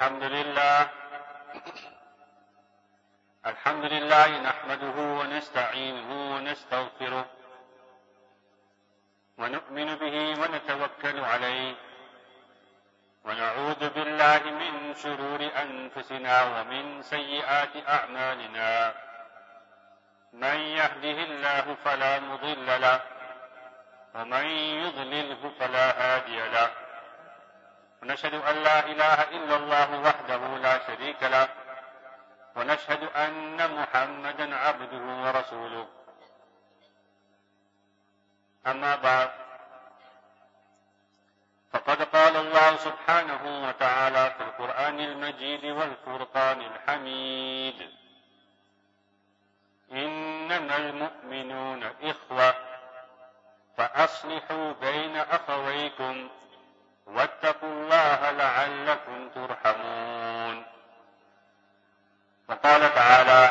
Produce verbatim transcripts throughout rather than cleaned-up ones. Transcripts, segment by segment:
الحمد لله الحمد لله نحمده ونستعينه ونستغفره ونؤمن به ونتوكل عليه ونعوذ بالله من شرور أنفسنا ومن سيئات أعمالنا من يهده الله فلا مضل له ومن يضلله فلا هادي له ونشهد أن لا إله إلا الله وحده لا شريك له ونشهد أن محمدا عبده ورسوله أما بعد فقد قال الله سبحانه وتعالى في القرآن المجيد والفرقان الحميد إنما المؤمنون إخوة فأصلحوا بين أخويكم واتقوا الله لعلكم ترحمون. وقال تعالى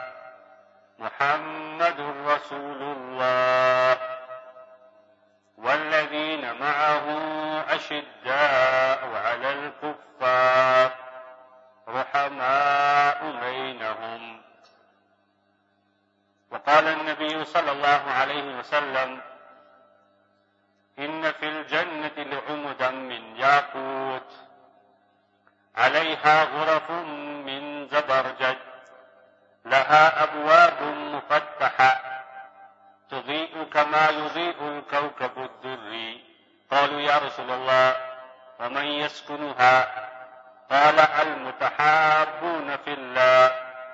محمد رسول الله والذين معه أشداء على الكفار رحماء بينهم. وقال النبي صلى الله عليه وسلم إن في الجنة لعمدا من ياقوت عليها غرف من زبرجد لها أبواب مفتحة تضيء كما يضيء الكوكب الدري. قالوا يا رسول الله ومن يسكنها؟ قال المتحابون في الله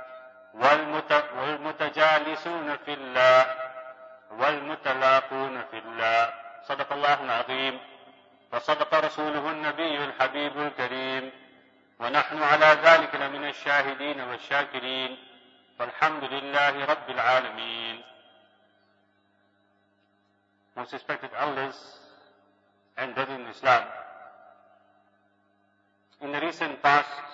والمتجالسون في الله والمتلاقون في الله. صدق الله العظيم وصدق رسوله النبي الحبيب الكريم ونحن على ذلك لمن الشاهدين والشاكرين والحمد لله رب العالمين. Most respected elders and brothers in Islam, in the recent past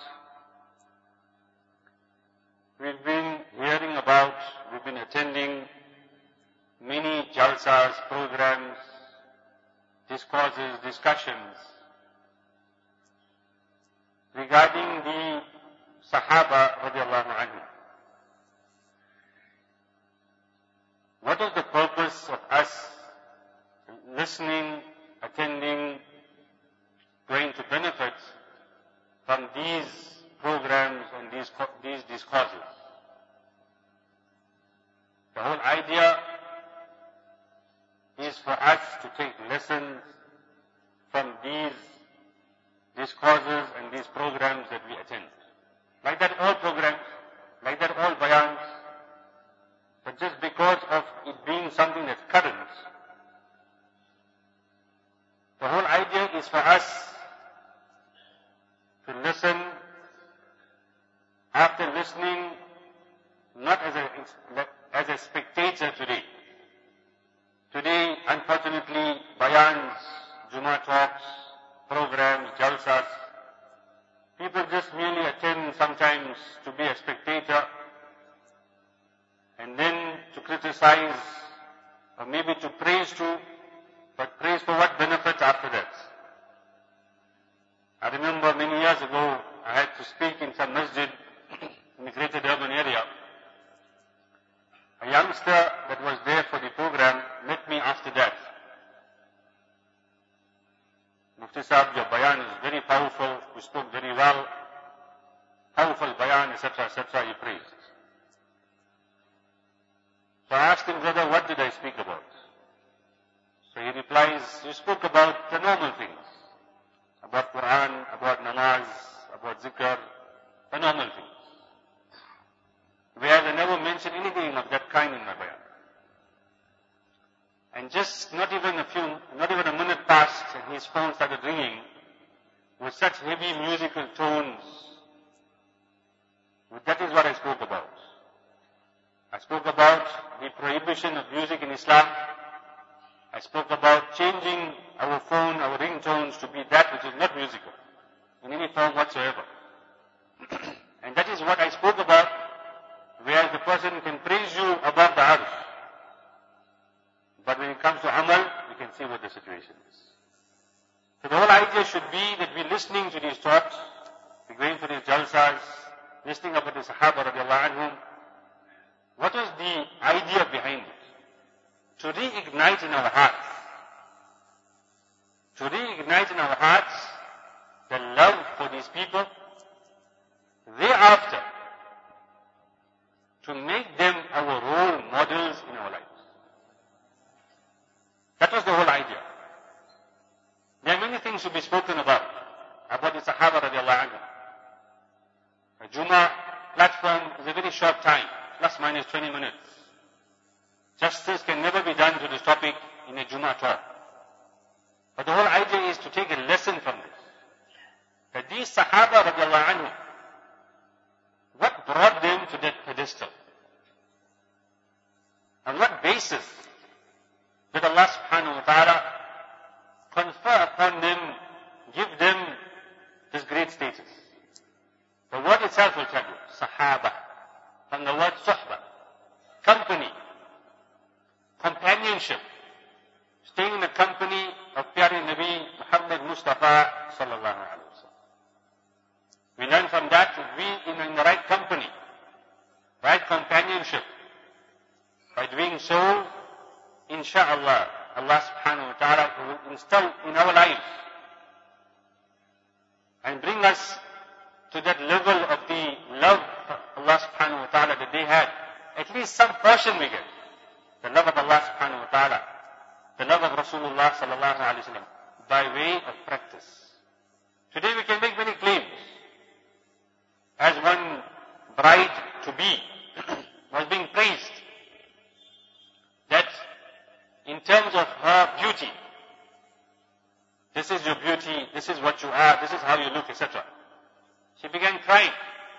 we've been hearing about, we've been attending many jalsas, programs, discourses, discussions regarding the Sahaba radiallahu anhu. What is the purpose of us listening, attending, going to benefit from these programs and these, these discourses? The whole idea is for us to take lessons from these discourses and these programs that we attend. Like that all programs, like that all bayans, but just because of it being something that's current, the whole idea is for us to listen, after listening, not as a, as a spectator today. Today, unfortunately, bayans, Jummah talks, programs, jalsas, people just merely attend sometimes to be a spectator and then to criticize or maybe to praise too, but praise for what benefit after that? I remember many years ago, I had to speak in some masjid in the greater Durban area. A youngster that was there for the program met me after that. Mufti Sahib, your bayan is very powerful, you spoke very well, powerful bayan, et cetera, et cetera, he praised. So I asked him, brother, what did I speak about? So he replies, you spoke about the normal things, about Quran, about namaz, about zikr, the normal things. Whereas I never mentioned anything of that kind in my bayan. And just not even a few, not even a minute passed and his phone started ringing with such heavy musical tones. That is what I spoke about. I spoke about the prohibition of music in Islam. I spoke about changing our phone, our ringtones to be that which is not musical in any form whatsoever. And that is what I spoke about, where the person can praise you above the arsh. But when it comes to amal, you can see what the situation is. So the whole idea should be that we're listening to these talks, we're going listening about the Sahaba radiallahu anhum, what was the idea behind it? To reignite in our hearts, to reignite in our hearts the love for these people, thereafter to make them our role models in our lives. That was the whole idea. There are many things to be spoken about, about the Sahaba radiallahu anhu. A Jummah platform is a very short time, plus minus twenty minutes. Justice can never be done to this topic in a Jummah talk. But the whole idea is to take a lesson from this. That these Sahaba radiallahu anhu, what brought them to that pedestal? On what basis did Allah subhanahu wa ta'ala confer upon them, give them this great status? The word itself will tell you, Sahaba, from the word Suhba, company, companionship, staying in the company of Pyari Nabi Muhammad Mustafa sallallahu alaihi wasallam. We learn from that to be in, in the right company, right companionship. By doing so, insha'Allah, Allah subhanahu wa ta'ala will install in our lives and bring us to that level of the love of Allah subhanahu wa ta'ala that they had. At least some portion we get. The love of Allah subhanahu wa ta'ala, the love of Rasulullah sallallahu alayhi wa sallam, by way of practice. Today we can make many claims. As one bride to be was being praised, that in terms of her beauty, this is your beauty, this is what you are, this is how you look, et cetera. She began crying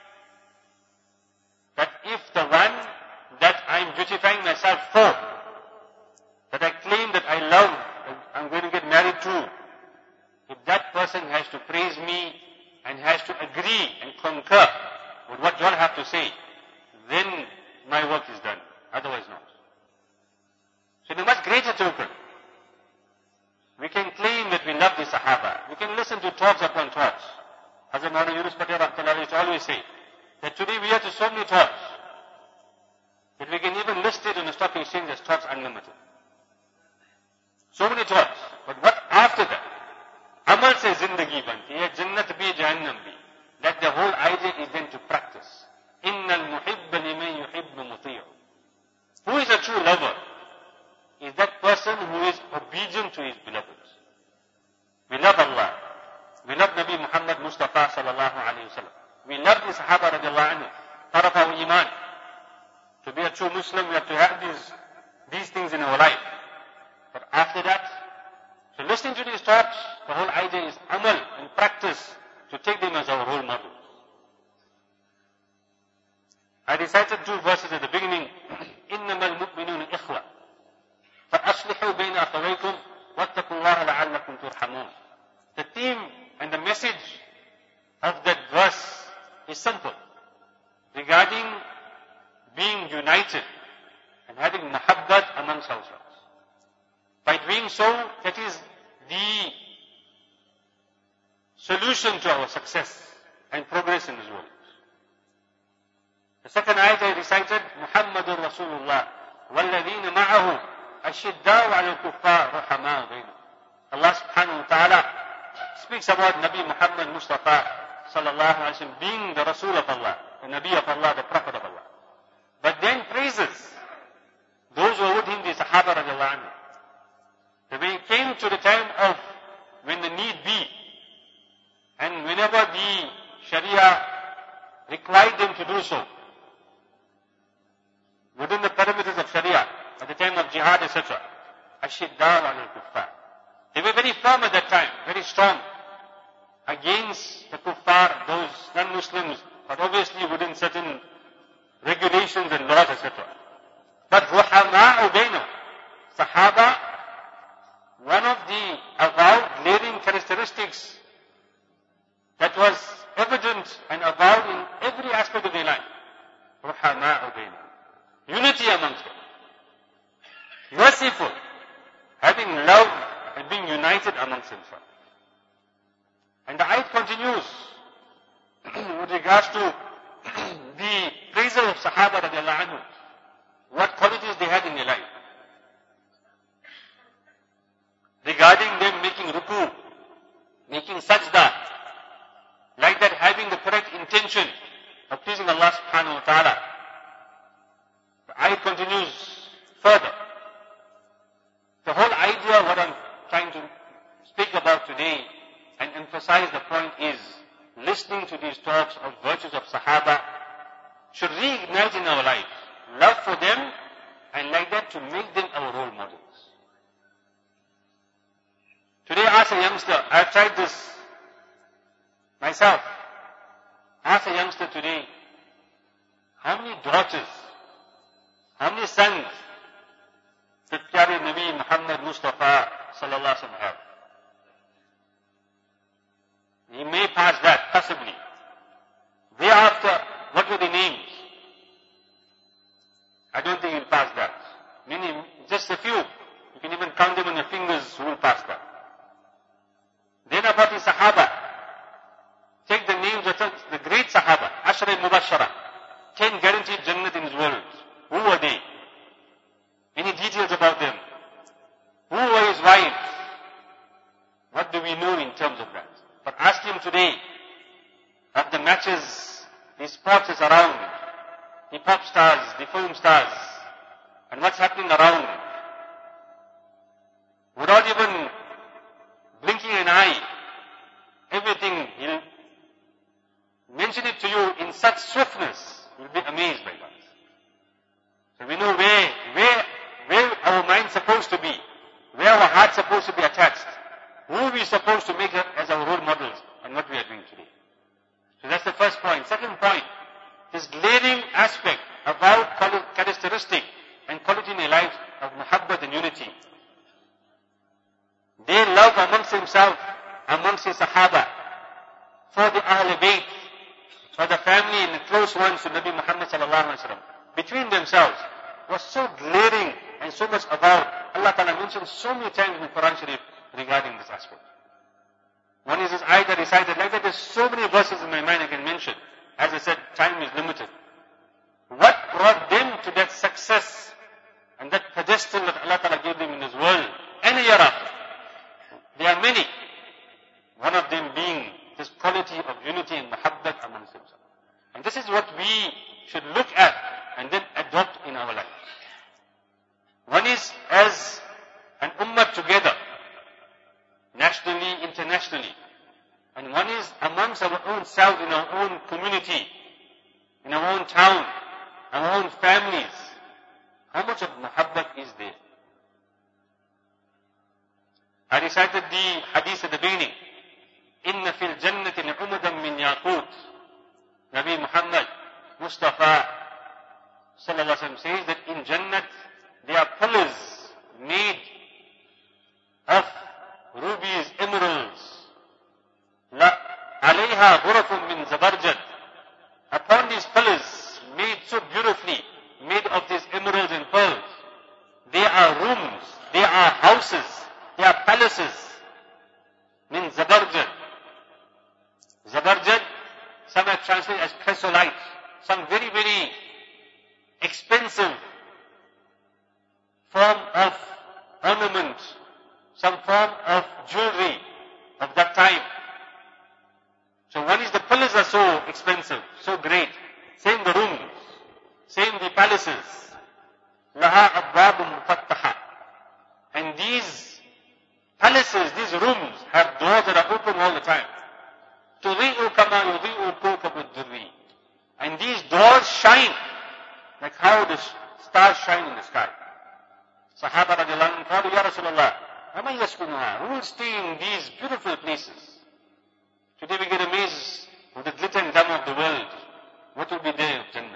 that if the one that I'm beautifying myself for, that I claim that I love, I'm going to get married to, if that person has to praise me and has to agree and concur with what you all have to say, then my work is done. Otherwise not. So in a much greater token, we can claim that we love the Sahaba. We can listen to talks upon talks. Hazrat Maulana Yunus Patel Rahmatullah used to always say that today we have to so many talks that we can even list it in the stock exchange as talks unlimited. So many talks. But what after that? Amal se zindagi banti hai, jannat bhi, jahannam bhi. That the whole idea is then to practice. Innal muhibba liman yuhibbu muti'u. Who is a true lover? Is that person who is obedient to his beloveds. We love Allah. We love Nabi Muhammad Mustafa sallallahu alayhi wa sallam. We love the Sahaba radiallahu anhu. Part of our iman. To be a true Muslim, we have to have these, these things in our life. But after that, so listening to these talks, the whole idea is amal and practice to take them as our role models. I recited two verses at the beginning. إِنَّمَا الْمُؤْمِنُونَ إِخْوَةً فَأَصْلِحُوا بَيْنَ أَخَوَيْكُمْ وَاتَّقُوا اللَّهَ لَعَلَّكُمْ تُرْحَمُونَ. The theme and the message of that verse is simple. Regarding being united and having muhabbat amongst ourselves. By doing so, that is the solution to our success and progress in this world. The second ayat I recited, Muhammadur Rasulullah, وَالَّذِينَ مَعَهُ أَشِدَّاءُ عَلَى الْكُفَّارِ رُحَمَاءُ بَيْنَهُمْ. Allah subhanahu wa ta'ala speaks about Nabi Muhammad Mustafa sallallahu alayhi wa sallam being the Rasul of Allah, the Nabi of Allah, the Prophet of Allah. But then praises those who were with him, the Sahaba radiallahu anhu. That when it came to the time of when the need be, and whenever the Sharia required them to do so, within the parameters of Sharia, at the time of jihad, et cetera, Ashiddar al-Kuffar. They were very firm at that time, very strong, against the kuffar, those non-Muslims, but obviously within certain regulations and laws, et cetera. But ruhama'u bainahum, Sahaba, one of the avowed glaring characteristics that was evident and avowed in every aspect of their life, ruhama'u bainahum, unity amongst them, merciful, having love and being united amongst themselves. And the ayat continues with regards to appraisal of Sahaba radiallahu anhu, what qualities they had in their life. Regarding them making ruku, making sajda, like that having the correct intention of pleasing Allah subhanahu wa ta'ala. The ayat continues further. The whole idea what I'm trying to speak about today and emphasize the point is listening to these talks of virtues of Sahaba should reignite in our lives love for them and like that to make them our role models. Today ask a youngster, I've tried this myself. Ask a youngster today, how many daughters, how many sons did Pyare Nabi Muhammad Mustafa sallallahu alaihi wasallam have? He may pass that, possibly. Thereafter, what were the names? I don't think he'll pass that. Many, just a few. You can even count them on your fingers who will pass that. Then about the Sahaba. Take the names of the great Sahaba, Ashra Mubashara. Ten guaranteed Jannat in this world. Who were they? Any details about them? Who were his wives? What do we know in terms of that? But ask him today of the matches, the sports is around, the pop stars, the film stars, and what's happening around. Without even blinking an eye, everything, he'll mention it to you in such swiftness, you'll be amazed by that. So we know where, where, where our mind's supposed to be, where our heart's supposed to be attached, who are we supposed to make as our role models, and what we are doing today. So that's the first point. Second point, this glaring aspect about characteristic and quality in their lives of muhabbat and unity. They love amongst themselves, amongst the Sahaba, for the Ahl Bayt, for the family and the close ones to Nabi Muhammad sallallahu alaihi wasallam. Between themselves was so glaring and so much about. Allah Ta'ala mentioned so many times in the Quran Sharif regarding this aspect. One is this ayat that recited, like that there's so many verses in my mind I can mention. As I said, time is limited. What brought them to that success and that pedestal that Allah Ta'ala gave them in this world and a year after? There are many. One of them being this quality of unity and muhabbat amongst themselves. And this is what we should look at and then adopt in our lives. One is as an ummah together, nationally, internationally. And one is amongst our own self, in our own community, in our own town, our own families. How much of muhabbat is there? I recited the hadith at the beginning. Inna fil jannati umadan min yaqut. Nabi Muhammad Mustafa sallallahu alaihi wasallam says that in Jannat there are pillars made of rubies, emeralds. La alayha ghurafun min zabarjad. Upon these pillars, made so beautifully, made of these emeralds and pearls, there are rooms, there are houses, there are palaces. Min zabarjad. Zabarjad, some have translated as chrysolite. Some very, very expensive form of ornament, some form of jewelry of that time. So one is the pillars are so expensive, so great. Same the rooms, same the palaces. Laha abwabun mufattaha. And these palaces, these rooms have doors that are open all the time. Tudhi'u kama yudhi'u kawkabu ad-durri. And these doors shine like how the stars shine in the sky. Sahaba radiallahu anhu, Ya Rasulullah, Ama yaskunuha, who will stay in these beautiful places? Today we get amazed with the glitter and glamour of the world. What will be there of Jannah?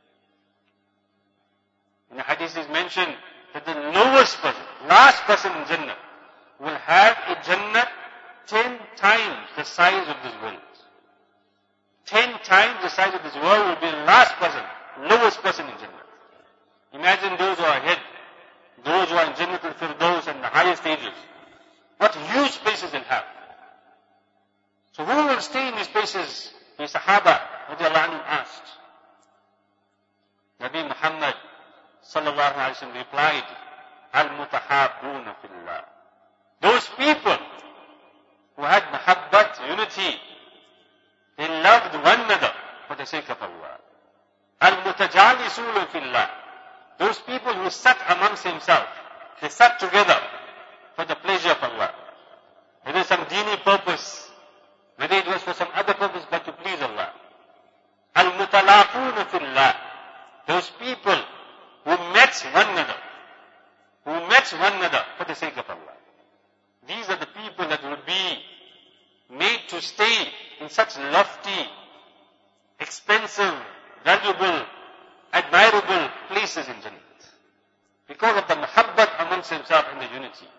In the hadith is mentioned that the lowest person, last person in Jannah, will have a Jannah ten times the size of this world. Ten times the size of this world will be the last person, lowest person in Jannah. Imagine those who are ahead, those who are in Jannah al-Firdaus and the higher stages. What huge places they'll have. So who will stay in these places? The Sahaba radiallahu anhum asked. Nabi Muhammad sallallahu alaihi wasallam replied, Al-mutahabbuna fillah. Those people who had mahabbat, unity, they loved one another for the sake of Allah. Al-mutajalisuna fillah. Those people who sat amongst themselves, they sat together for the pleasure of Allah. Whether some dini purpose, whether it was for some other purpose but to please Allah. Al-mutalaquna fillah. Those people who met one another, who met one another for the sake of Allah. These are the people that will be made to stay in such lofty, expensive, valuable, admirable places in Jannah. Because of the mahabbat amongst themselves and the unity.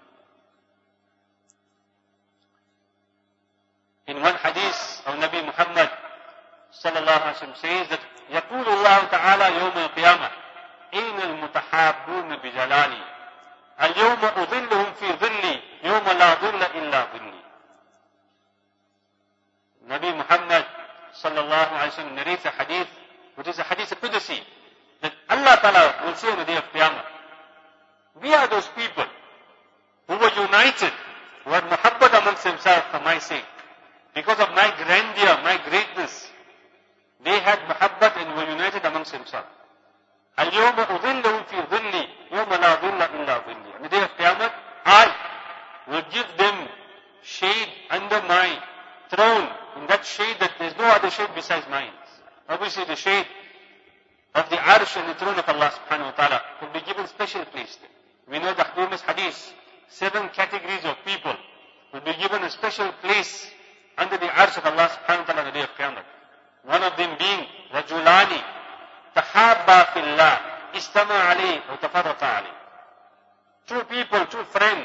In one hadith of Nabi Muhammad sallallahu alaihi wasallam says that يقول الله تعالى يوم القيامة أين المتحابون بجلالي اليوم أظلهم في ظلي يوم لا ظل إلا ظلي. Nabi Muhammad sallallahu alaihi wasallam narrates a hadith which is a hadith of Qudsi that Allah Ta'ala will say on the day of Qiyamah, we are those people who were united, who had muhabbat amongst themselves for my sake. Because of my grandeur, my greatness, they had muhabbat and were united amongst themselves. Al-yawma udhillahum fi dhilli, yawma la dhilla illa dhilli. On the day of Qiyamah, I will give them shade under my throne. In that shade that there is no other shade besides mine. Obviously the shade of the arsh and the throne of Allah subhanahu wa ta'ala will be given special place there. We know the famous hadith, seven categories of people will be given a special place under the arsh of Allah subhanahu wa ta'ala on the day of Qiyamah. One of them being Rajulani, Tahabba fillah, Istama alayh, or Tafarraqa alayh. Two people, two friends.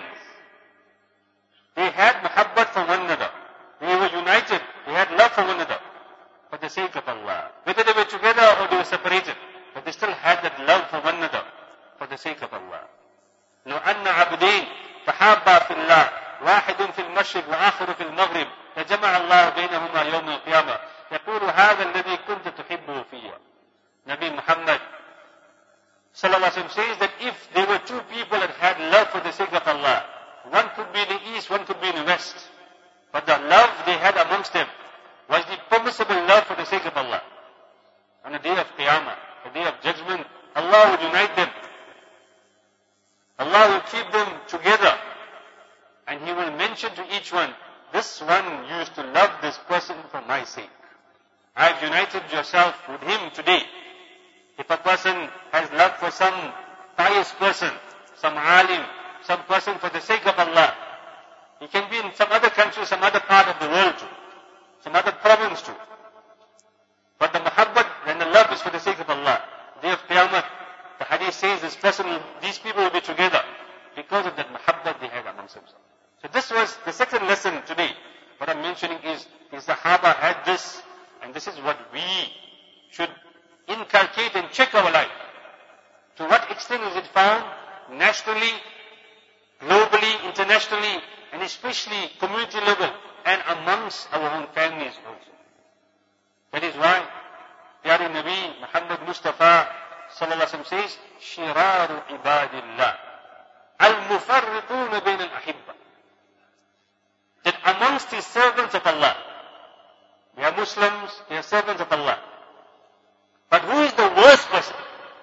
They had muhabbat for one another. They were united. They had love for one another. For the sake of Allah. Whether they were together or they were separated. But they still had that love for one another. For the sake of Allah. لو أن عبدين تحابا في الله واحد في المشرق وآخر في المغرب لجمع الله بينهما يوم القيامة يقول هذا الذي كنت تحبه فيه. Nabi Muhammad sallallahu alaihi wasallam says that if there were two people that had love for the sake of Allah, one could be in the east, one could be in the west, but the love they had amongst them was the permissible love for the sake of Allah. On the day of Qiyamah, the day of judgment, Allah will unite them. Allah will keep them together. And He will mention to each one, this one used to love this person for my sake. I have united yourself with him today. If a person has love for some pious person, some alim, some person for the sake of Allah, he can be in some other country, some other part of the world too, some other province too. But the muhabbat and the love is for the sake of Allah. Day of Qiyamah, the hadith says this person, these people will be together because of that muhabbat they had amongst themselves. So this was the second lesson today. What I'm mentioning is, the Sahaba had this, and this is what we should inculcate and check our life. To what extent is it found nationally, globally, internationally, and especially community level, and amongst our own families also. That is why Pyari Nabi Muhammad Mustafa sallallahu alaihi wasallam says, Shiraru ibadillah, al-mufarriquna bain al-ahibba. That amongst the servants of Allah, they are Muslims, they are servants of Allah. But who is the worst person?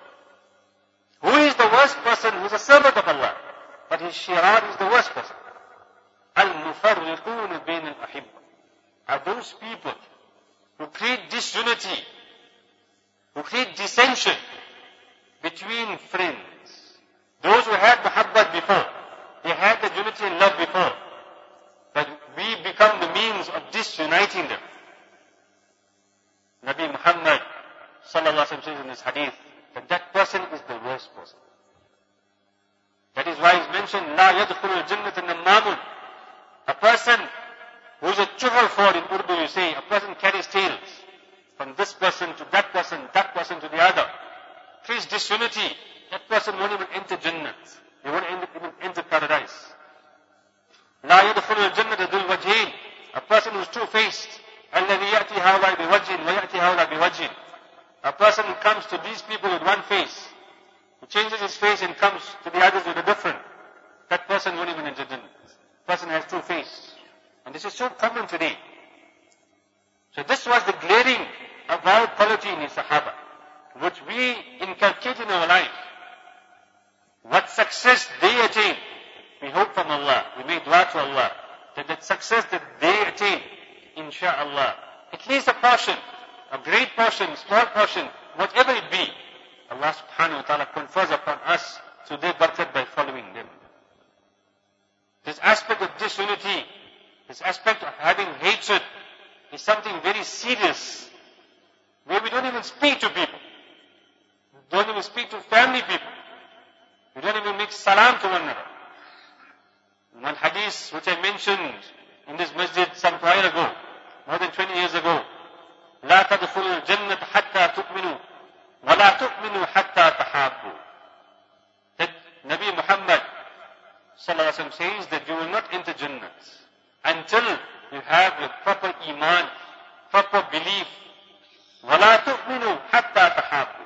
Who is the worst person who is a servant of Allah? But his shirar is the worst person. Al-mufarriquna bain al-ahibba. Are those people who create disunity, who create dissension between friends. Those who had muhabbat before, they had the unity and love before, but we become the means of disuniting them. Nabi Muhammad sallallahu alaihi wasallam says in this hadith that that person is the worst person. That is why it's mentioned, La yadkhulu al-jannata nammamun. A person who is a chuhar for, in Urdu you say, a person carries tales from this person to that person, that person to the other. Creates disunity. That person won't even enter Jannah. They won't even enter paradise. La yadkhulu al-jannata dhul wajhain. A person who is two-faced. Alladhi ya'ti hawla biwajhin wa ya'ti hawla biwajhin. A person who comes to these people with one face, he changes his face and comes to the others with a different, that person won't even enter Jannah. Person has two faces. And this is so common today. So this was the glaring avowed quality in the Sahaba, which we inculcate in our life. What success they attain, we hope from Allah, we make dua to Allah, that that success that they attain, insha'Allah, at least a portion, a great portion, small portion, whatever it be, Allah subhanahu wa ta'ala confers upon us through their barakat by following them. This aspect of disunity, this aspect of having hatred, is something very serious, where we don't even speak to people. We don't even speak to family people. We don't even make salam to one another. One hadith which I mentioned in this masjid some time ago, more than twenty years ago, لا تدخلوا الجنة حتى تؤمنوا ولا تؤمنوا حتى تحابوا. That Nabi Muhammad sallallahu alaihi wasallam says that you will not enter Jannah until you have a proper iman, proper belief. ولا تؤمنوا حتى تحابوا.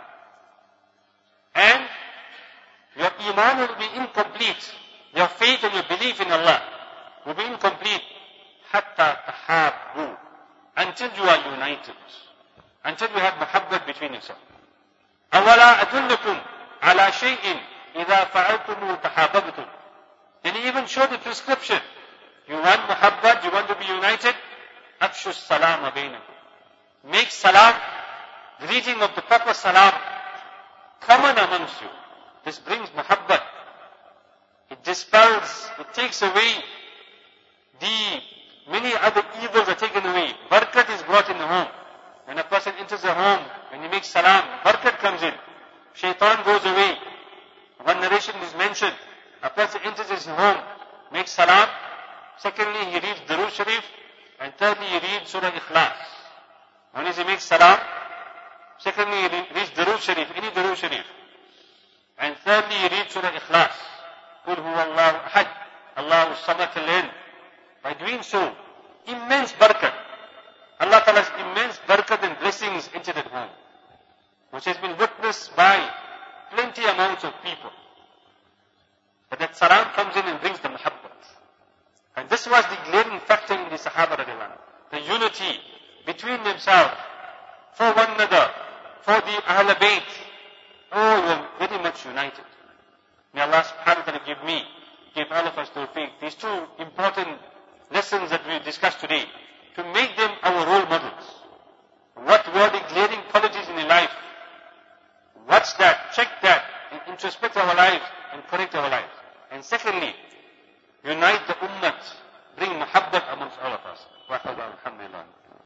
And your iman will be incomplete. Your faith and your belief in Allah will be incomplete. حتى تحابوا. Until you are united. Until you have muhabbat between yourselves. أولا أدلكم على شيء إذا فعلتم تحاببتم. Then he even showed the prescription. You want muhabbat, you want to be united? أفشوا السلام بينكم. Make salam, greeting of the proper salam, common amongst you. This brings muhabbat. It dispels, it takes away the many other evils are taken away. Barakat is brought in the home. When a person enters a home, when he makes salam, barakat comes in. Shaitan goes away. One narration is mentioned. A person enters his home, makes salam. Secondly, he reads Durood Sharif. And thirdly, he reads Surah Ikhlas. One is he makes salam. Secondly, he reads Durood Sharif, any Durood Sharif. And thirdly, he reads Surah Ikhlas. Qul huwa Allahu ahad, Allahu samad till end. By doing so, immense barakat. Allah Ta'ala's immense barakat and blessings enter that home, which has been witnessed by plenty amounts of people. But that salam comes in and brings the muhabbat. And this was the glaring factor in the Sahaba radiallahu anhu. The unity between themselves, for one another, for the Ahl Bayt. Oh, we were very much united. May Allah subhanahu wa ta'ala give me, give all of us tawfiq. These two important lessons that we discussed today, to make them our role models. What were the glaring qualities in the life? Watch that, check that, and introspect our lives and correct our lives. And secondly, unite the ummah